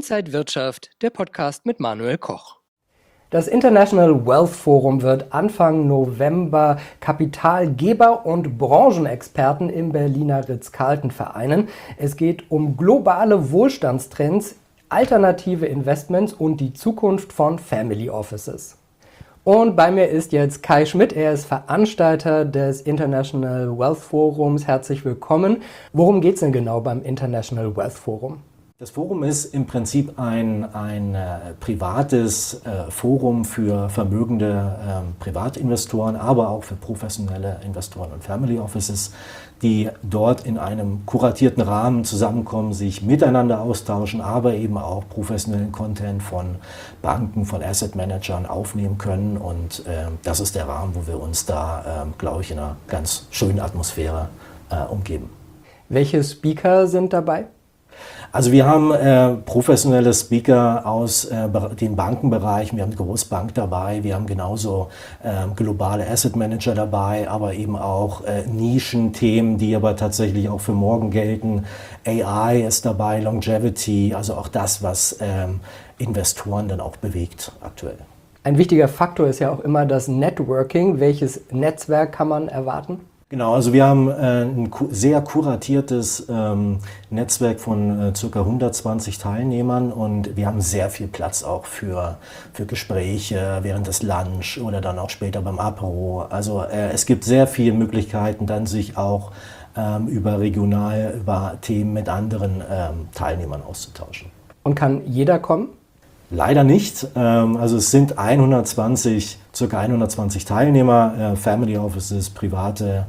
Inside Wirtschaft, der Podcast mit Manuel Koch. Das International Wealth Forum wird Anfang November Kapitalgeber und Branchenexperten im Berliner Ritz-Carlton vereinen. Es geht um globale Wohlstandstrends, alternative Investments und die Zukunft von Family Offices. Und bei mir ist jetzt Kai Schmidt, er ist Veranstalter des International Wealth Forums. Herzlich willkommen. Worum geht es denn genau beim International Wealth Forum? Das Forum ist im Prinzip ein privates Forum für vermögende Privatinvestoren, aber auch für professionelle Investoren und Family Offices, die dort in einem kuratierten Rahmen zusammenkommen, sich miteinander austauschen, aber eben auch professionellen Content von Banken, von Asset Managern aufnehmen können. Und das ist der Rahmen, wo wir uns da, glaube ich, in einer ganz schönen Atmosphäre umgeben. Welche Speaker sind dabei? Also wir haben professionelle Speaker aus dem Bankenbereich, wir haben die Großbank dabei, wir haben genauso globale Asset Manager dabei, aber eben auch Nischenthemen, die aber tatsächlich auch für morgen gelten. AI ist dabei, Longevity, also auch das, was Investoren dann auch bewegt aktuell. Ein wichtiger Faktor ist ja auch immer das Networking. Welches Netzwerk kann man erwarten? Genau, also wir haben ein sehr kuratiertes Netzwerk von ca. 120 Teilnehmern und wir haben sehr viel Platz auch für Gespräche während des Lunch oder dann auch später beim Apero. Also es gibt sehr viele Möglichkeiten, dann sich auch über Themen mit anderen Teilnehmern auszutauschen. Und kann jeder kommen? Leider nicht. Also es sind ca. 120 Teilnehmer, Family Offices, private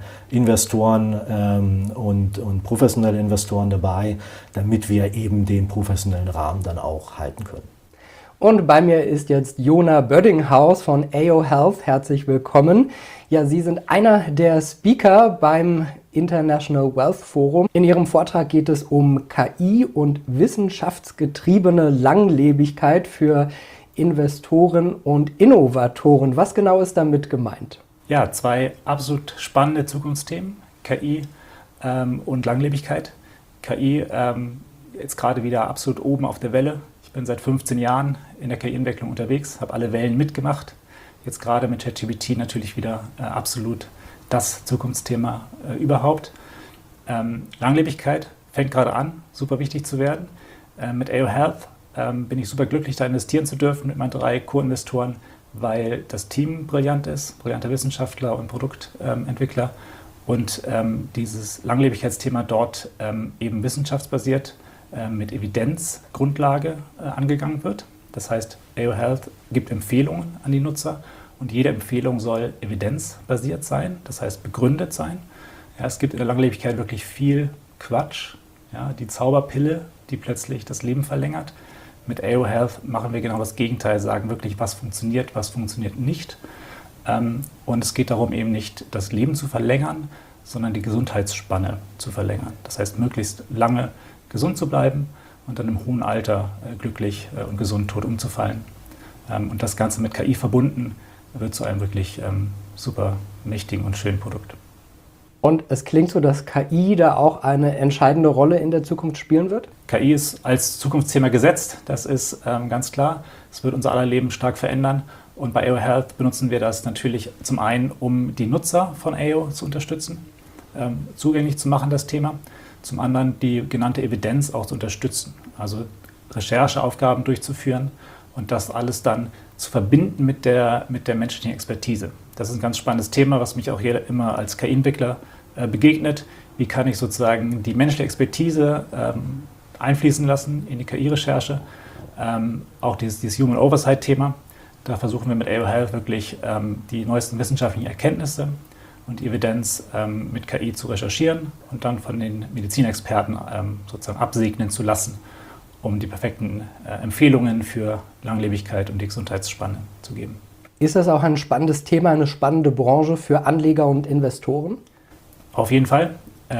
Investoren und professionelle Investoren dabei, damit wir eben den professionellen Rahmen dann auch halten können. Und bei mir ist jetzt Jona Böddinghaus von AO Health. Herzlich willkommen. Ja, Sie sind einer der Speaker beim International Wealth Forum. In Ihrem Vortrag geht es um KI und wissenschaftsgetriebene Langlebigkeit für Investoren und Innovatoren. Was genau ist damit gemeint? Ja, zwei absolut spannende Zukunftsthemen, KI und Langlebigkeit. KI jetzt gerade wieder absolut oben auf der Welle. Ich bin seit 15 Jahren in der KI-Entwicklung unterwegs, habe alle Wellen mitgemacht. Jetzt gerade mit ChatGPT natürlich wieder absolut das Zukunftsthema überhaupt. Langlebigkeit fängt gerade an, super wichtig zu werden. Mit AO Health bin ich super glücklich, da investieren zu dürfen mit meinen 3 Co-Investoren, weil das Team brillant ist, brillante Wissenschaftler und Produktentwickler und dieses Langlebigkeitsthema dort eben wissenschaftsbasiert mit Evidenzgrundlage angegangen wird. Das heißt, AO Health gibt Empfehlungen an die Nutzer und jede Empfehlung soll evidenzbasiert sein, das heißt begründet sein. Ja, es gibt in der Langlebigkeit wirklich viel Quatsch, ja, die Zauberpille, die plötzlich das Leben verlängert. Mit AO Health machen wir genau das Gegenteil, sagen wirklich, was funktioniert nicht. Und es geht darum, eben nicht das Leben zu verlängern, sondern die Gesundheitsspanne zu verlängern. Das heißt, möglichst lange gesund zu bleiben und dann im hohen Alter glücklich und gesund tot umzufallen. Und das Ganze mit KI verbunden wird zu einem wirklich super mächtigen und schönen Produkt. Und es klingt so, dass KI da auch eine entscheidende Rolle in der Zukunft spielen wird? KI ist als Zukunftsthema gesetzt, das ist ganz klar. Es wird unser aller Leben stark verändern. Und bei AO Health benutzen wir das natürlich zum einen, um die Nutzer von AO zu unterstützen, zugänglich zu machen, das Thema. Zum anderen die genannte Evidenz auch zu unterstützen, also Rechercheaufgaben durchzuführen und das alles dann zu verbinden mit der menschlichen Expertise. Das ist ein ganz spannendes Thema, was mich auch hier immer als KI-Entwickler begegnet. Wie kann ich sozusagen die menschliche Expertise einfließen lassen in die KI-Recherche? Auch dieses Human Oversight-Thema. Da versuchen wir mit AO Health wirklich die neuesten wissenschaftlichen Erkenntnisse und die Evidenz mit KI zu recherchieren und dann von den Medizinexperten sozusagen absegnen zu lassen, um die perfekten Empfehlungen für Langlebigkeit und die Gesundheitsspanne zu geben. Ist das auch ein spannendes Thema, eine spannende Branche für Anleger und Investoren? Auf jeden Fall.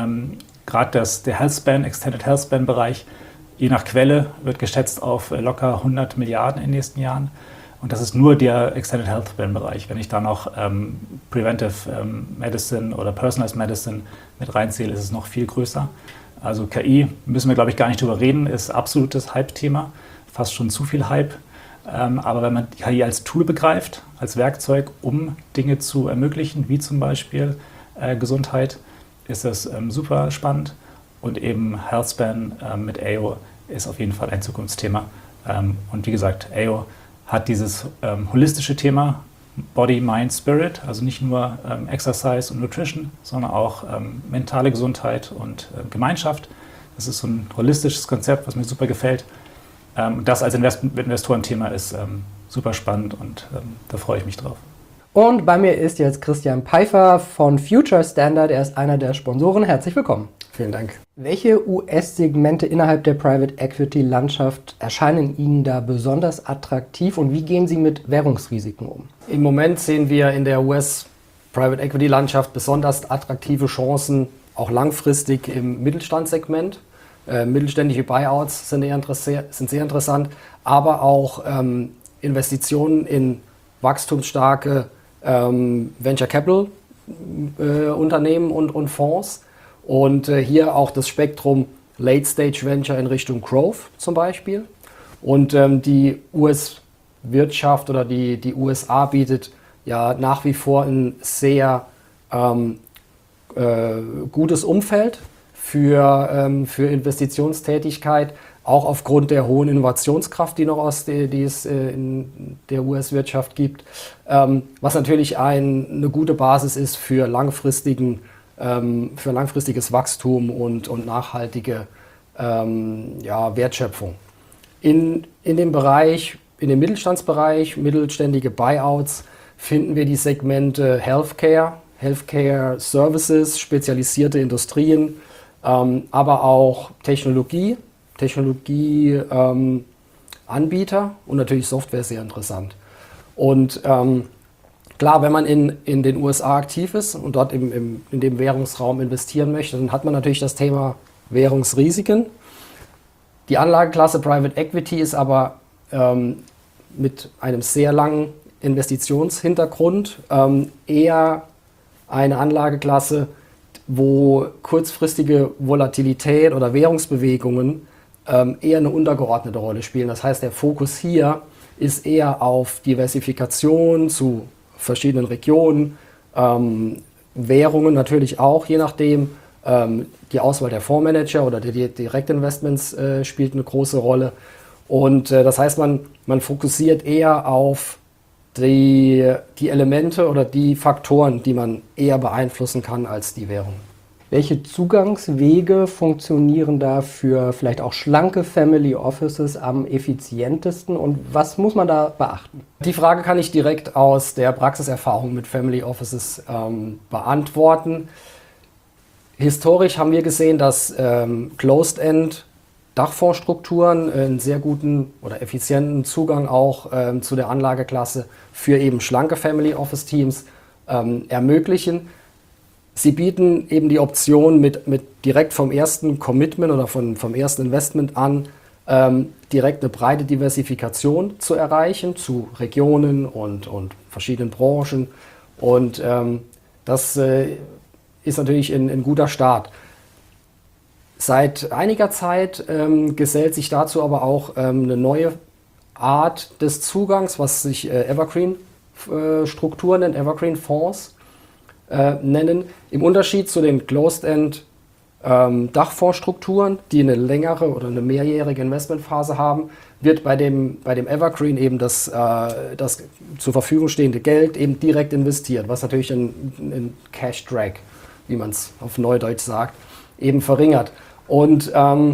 Gerade der Healthspan, Extended Healthspan-Bereich, je nach Quelle wird geschätzt auf locker 100 Milliarden in den nächsten Jahren. Und das ist nur der Extended Healthspan-Bereich. Wenn ich da noch Preventive Medicine oder Personalized Medicine mit reinzähle, ist es noch viel größer. Also KI, müssen wir glaube ich gar nicht drüber reden, ist absolutes Hype-Thema. fast schon zu viel Hype. Aber wenn man die KI als Tool begreift, als Werkzeug, um Dinge zu ermöglichen, wie zum Beispiel Gesundheit, ist das super spannend. Und eben Healthspan mit AO ist auf jeden Fall ein Zukunftsthema. Und wie gesagt, AO hat dieses holistische Thema Body, Mind, Spirit, also nicht nur Exercise und Nutrition, sondern auch mentale Gesundheit und Gemeinschaft. Das ist so ein holistisches Konzept, was mir super gefällt. Das als Investorenthema ist super spannend und da freue ich mich drauf. Und bei mir ist jetzt Christian Pfeiffer von Future Standard. Er ist einer der Sponsoren. Herzlich willkommen. Vielen Dank. Welche US-Segmente innerhalb der Private Equity-Landschaft erscheinen Ihnen da besonders attraktiv und wie gehen Sie mit Währungsrisiken um? Im Moment sehen wir in der US-Private Equity-Landschaft besonders attraktive Chancen, auch langfristig im Mittelstandssegment. Mittelständische Buyouts sind sehr interessant, aber auch Investitionen in wachstumsstarke Venture Capital Unternehmen und Fonds. Und hier auch das Spektrum Late Stage Venture in Richtung Growth zum Beispiel. Und die US-Wirtschaft oder die USA bietet ja nach wie vor ein sehr gutes Umfeld für Investitionstätigkeit, auch aufgrund der hohen Innovationskraft, die es in der US-Wirtschaft gibt, was natürlich eine gute Basis ist für langfristiges Wachstum und nachhaltige Wertschöpfung. In dem Mittelstandsbereich, mittelständige Buyouts, finden wir die Segmente Healthcare Services, spezialisierte Industrien, aber auch Technologieanbieter und natürlich Software sehr interessant. Und klar, wenn man in den USA aktiv ist und dort in dem Währungsraum investieren möchte, dann hat man natürlich das Thema Währungsrisiken. Die Anlageklasse Private Equity ist aber mit einem sehr langen Investitionshintergrund eher eine Anlageklasse, wo kurzfristige Volatilität oder Währungsbewegungen eher eine untergeordnete Rolle spielen. Das heißt, der Fokus hier ist eher auf Diversifikation zu verschiedenen Regionen, Währungen natürlich auch, je nachdem. Die Auswahl der Fondsmanager oder der Direktinvestments spielt eine große Rolle. Und das heißt, man fokussiert eher auf die Elemente oder die Faktoren, die man eher beeinflussen kann als die Währung. Welche Zugangswege funktionieren da für vielleicht auch schlanke Family Offices am effizientesten und was muss man da beachten? Die Frage kann ich direkt aus der Praxiserfahrung mit Family Offices beantworten. Historisch haben wir gesehen, dass Closed-End Dachfondsstrukturen einen sehr guten oder effizienten Zugang auch zu der Anlageklasse für eben schlanke Family Office Teams ermöglichen. Sie bieten eben die Option mit direkt vom ersten Commitment oder vom ersten Investment an direkt eine breite Diversifikation zu erreichen zu Regionen und verschiedenen Branchen. Und das ist natürlich ein guter Start. Seit einiger Zeit gesellt sich dazu aber auch eine neue Art des Zugangs, was sich Evergreen-Strukturen nennt, Evergreen-Fonds nennen. Im Unterschied zu den Closed-End Dachfondsstrukturen, die eine längere oder eine mehrjährige Investmentphase haben, wird bei dem Evergreen eben das zur Verfügung stehende Geld eben direkt investiert, was natürlich ein Cash-Drag, wie man es auf Neudeutsch sagt, eben verringert. Und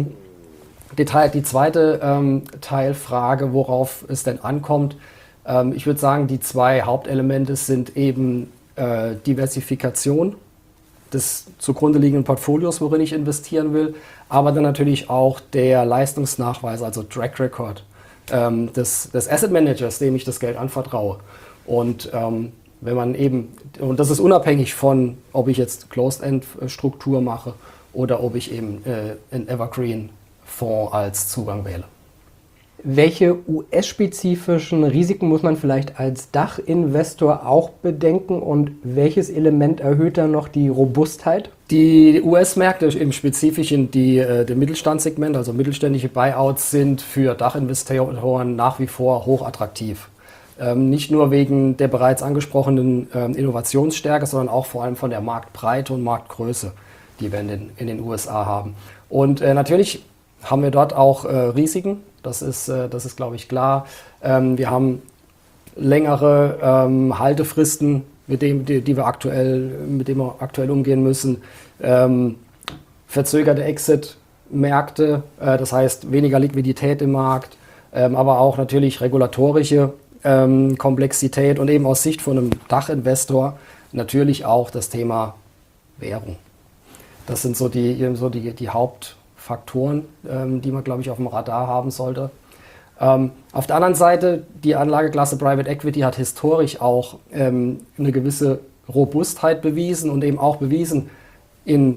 die zweite Teilfrage, worauf es denn ankommt, ich würde sagen, die zwei Hauptelemente sind eben Diversifikation des zugrunde liegenden Portfolios, worin ich investieren will, aber dann natürlich auch der Leistungsnachweis, also Track Record des Asset Managers, dem ich das Geld anvertraue. Und wenn man eben, und das ist unabhängig von, ob ich jetzt Closed-End-Struktur mache oder ob ich eben einen Evergreen-Fonds als Zugang wähle. Welche US-spezifischen Risiken muss man vielleicht als Dachinvestor auch bedenken und welches Element erhöht dann noch die Robustheit? Die US-Märkte, im Spezifischen dem Mittelstandssegment, also mittelständische Buyouts, sind für Dachinvestoren nach wie vor hochattraktiv. Nicht nur wegen der bereits angesprochenen Innovationsstärke, sondern auch vor allem von der Marktbreite und Marktgröße, die wir in den USA haben. Und natürlich haben wir dort auch Risiken, das ist glaube ich, klar. Wir haben längere Haltefristen, mit denen wir aktuell umgehen müssen. Verzögerte Exit-Märkte, das heißt weniger Liquidität im Markt, aber auch natürlich regulatorische Komplexität und eben aus Sicht von einem Dachinvestor natürlich auch das Thema Währung. Das sind so die Hauptfaktoren, die man, glaube ich, auf dem Radar haben sollte. Auf der anderen Seite, die Anlageklasse Private Equity hat historisch auch eine gewisse Robustheit bewiesen und eben auch bewiesen, in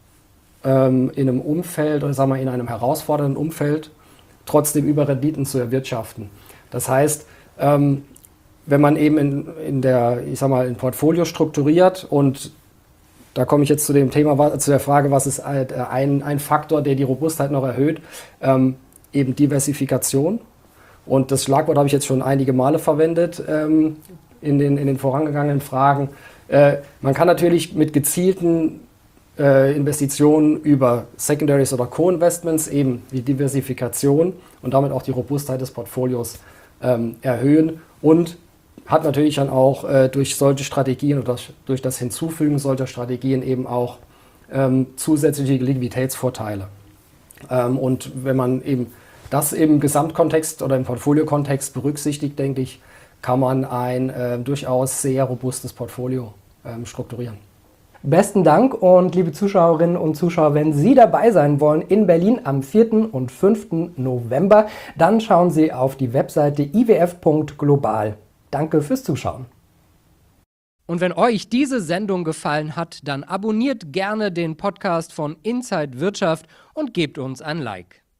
einem Umfeld oder sagen wir in einem herausfordernden Umfeld trotzdem Überrenditen zu erwirtschaften. Das heißt, wenn man eben in ein Portfolio strukturiert, und da komme ich jetzt zu dem Thema, zu der Frage, was ist ein Faktor, der die Robustheit noch erhöht, eben Diversifikation. Und das Schlagwort habe ich jetzt schon einige Male verwendet in den vorangegangenen Fragen. Man kann natürlich mit gezielten Investitionen über Secondaries oder Co-Investments eben die Diversifikation und damit auch die Robustheit des Portfolios erhöhen und hat natürlich dann auch durch solche Strategien oder durch das Hinzufügen solcher Strategien eben auch zusätzliche Liquiditätsvorteile. Und wenn man eben das im Gesamtkontext oder im Portfoliokontext berücksichtigt, denke ich, kann man ein durchaus sehr robustes Portfolio strukturieren. Besten Dank und liebe Zuschauerinnen und Zuschauer, wenn Sie dabei sein wollen in Berlin am 4. und 5. November, dann schauen Sie auf die Webseite iwf.global. Danke fürs Zuschauen. Und wenn euch diese Sendung gefallen hat, dann abonniert gerne den Podcast von Inside Wirtschaft und gebt uns ein Like.